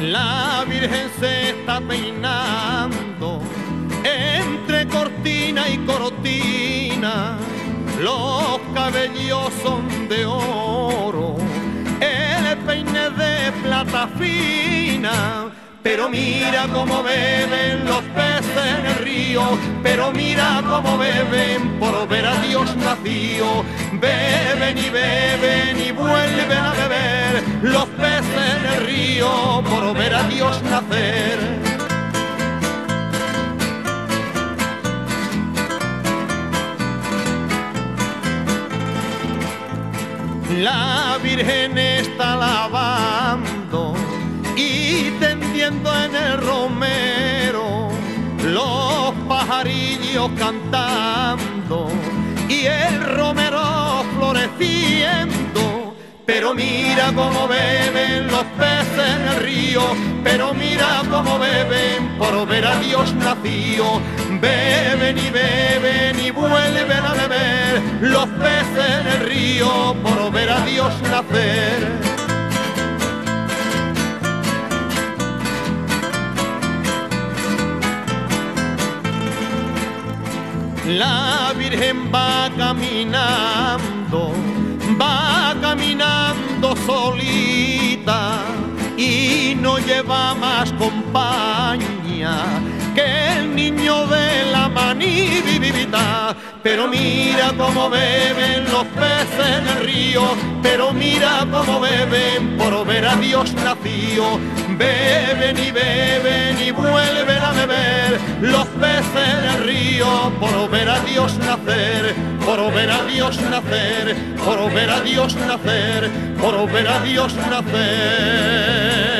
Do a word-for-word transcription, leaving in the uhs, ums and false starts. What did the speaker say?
La Virgen se está peinando entre cortina y cortina, los cabellos son de oro, el peine de plata fina. Pero mira cómo beben los peces en el río, pero mira cómo beben por ver a Dios nacido. Beben y beben y vuelven a beber los peces en el río por ver a Dios nacer. La Virgen está lavando y tendiendo en el romero, los pajarillos cantando y el romero floreciendo. Pero mira cómo beben los peces en el río, pero mira cómo beben por ver a Dios nacido. Beben y beben y vuelven a beber los peces en el río por ver a Dios nacer. La Virgen va caminando, va caminando solita y no lleva más compañía que el niño de la manivivita. Pero mira cómo beben los peces en el río, pero mira cómo beben por ver a Dios nacido. Beben y beben y vuelven a beber los peces en el río por ver a Dios nacer, por ver a Dios nacer, por ver a Dios nacer, por ver a Dios nacer.